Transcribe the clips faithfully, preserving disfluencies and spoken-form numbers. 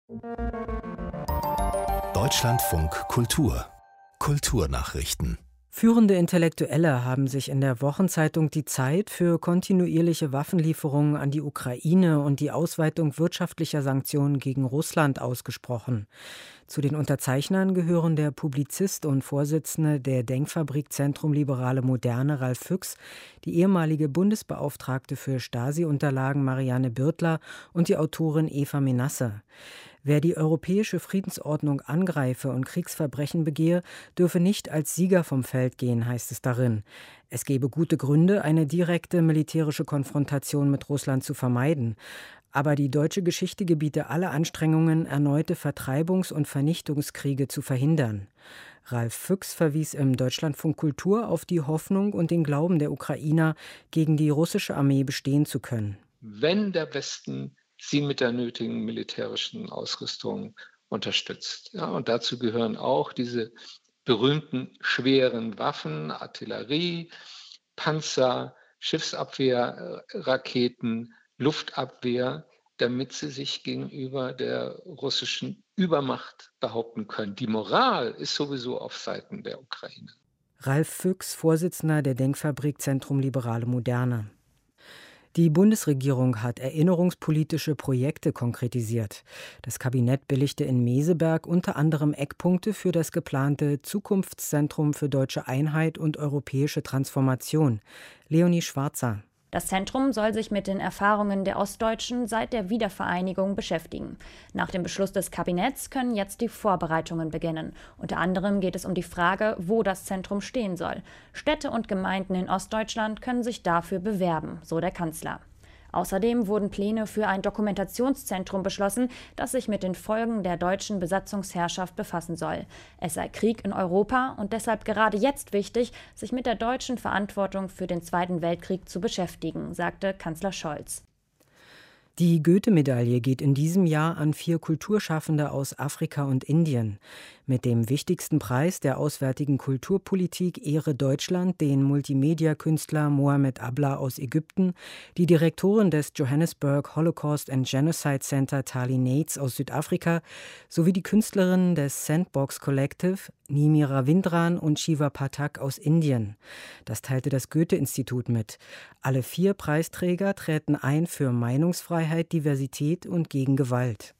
Deutschlandfunk Kultur Kulturnachrichten. Führende Intellektuelle haben sich in der Wochenzeitung Die Zeit für kontinuierliche Waffenlieferungen an die Ukraine und die Ausweitung wirtschaftlicher Sanktionen gegen Russland ausgesprochen. Zu den Unterzeichnern gehören der Publizist und Vorsitzende der Denkfabrik Zentrum Liberale Moderne Ralf Füchs, die ehemalige Bundesbeauftragte für Stasi-Unterlagen Marianne Birtler und die Autorin Eva Menasse. Wer die europäische Friedensordnung angreife und Kriegsverbrechen begehe, dürfe nicht als Sieger vom Feld gehen, heißt es darin. Es gebe gute Gründe, eine direkte militärische Konfrontation mit Russland zu vermeiden. Aber die deutsche Geschichte gebiete alle Anstrengungen, erneute Vertreibungs- und Vernichtungskriege zu verhindern. Ralf Füchs verwies im Deutschlandfunk Kultur auf die Hoffnung und den Glauben der Ukrainer, gegen die russische Armee bestehen zu können. Wenn der Westen sie mit der nötigen militärischen Ausrüstung unterstützt. Ja, und dazu gehören auch diese berühmten schweren Waffen, Artillerie, Panzer, Schiffsabwehrraketen, Luftabwehr, damit sie sich gegenüber der russischen Übermacht behaupten können. Die Moral ist sowieso auf Seiten der Ukraine. Ralf Füchs, Vorsitzender der Denkfabrik Zentrum Liberale Moderne. Die Bundesregierung hat erinnerungspolitische Projekte konkretisiert. Das Kabinett billigte in Meseberg unter anderem Eckpunkte für das geplante Zukunftszentrum für deutsche Einheit und europäische Transformation. Leonie Schwarzer. Das Zentrum soll sich mit den Erfahrungen der Ostdeutschen seit der Wiedervereinigung beschäftigen. Nach dem Beschluss des Kabinetts können jetzt die Vorbereitungen beginnen. Unter anderem geht es um die Frage, wo das Zentrum stehen soll. Städte und Gemeinden in Ostdeutschland können sich dafür bewerben, so der Kanzler. Außerdem wurden Pläne für ein Dokumentationszentrum beschlossen, das sich mit den Folgen der deutschen Besatzungsherrschaft befassen soll. Es sei Krieg in Europa und deshalb gerade jetzt wichtig, sich mit der deutschen Verantwortung für den Zweiten Weltkrieg zu beschäftigen, sagte Kanzler Scholz. Die Goethe-Medaille geht in diesem Jahr an vier Kulturschaffende aus Afrika und Indien. Mit dem wichtigsten Preis der auswärtigen Kulturpolitik ehre Deutschland den Multimedia-Künstler Mohamed Abla aus Ägypten, die Direktorin des Johannesburg Holocaust and Genocide Center Tali Nates aus Südafrika sowie die Künstlerinnen des Sandbox Collective Nimi Ravindran und Shiva Pathak aus Indien. Das teilte das Goethe-Institut mit. Alle vier Preisträger treten ein für Meinungsfreiheit, Diversität und gegen Gewalt.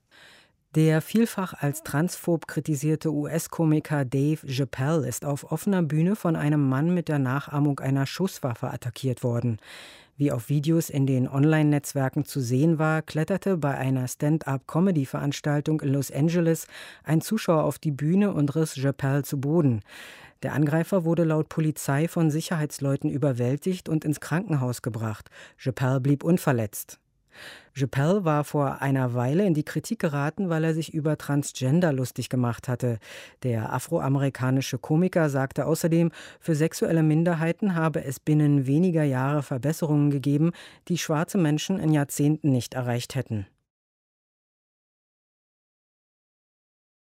Der vielfach als transphob kritisierte U S-Komiker Dave Chappelle ist auf offener Bühne von einem Mann mit der Nachahmung einer Schusswaffe attackiert worden. Wie auf Videos in den Online-Netzwerken zu sehen war, kletterte bei einer Stand-up-Comedy-Veranstaltung in Los Angeles ein Zuschauer auf die Bühne und riss Chappelle zu Boden. Der Angreifer wurde laut Polizei von Sicherheitsleuten überwältigt und ins Krankenhaus gebracht. Chappelle blieb unverletzt. Chappelle war vor einer Weile in die Kritik geraten, weil er sich über Transgender lustig gemacht hatte. Der afroamerikanische Komiker sagte außerdem, für sexuelle Minderheiten habe es binnen weniger Jahre Verbesserungen gegeben, die schwarze Menschen in Jahrzehnten nicht erreicht hätten.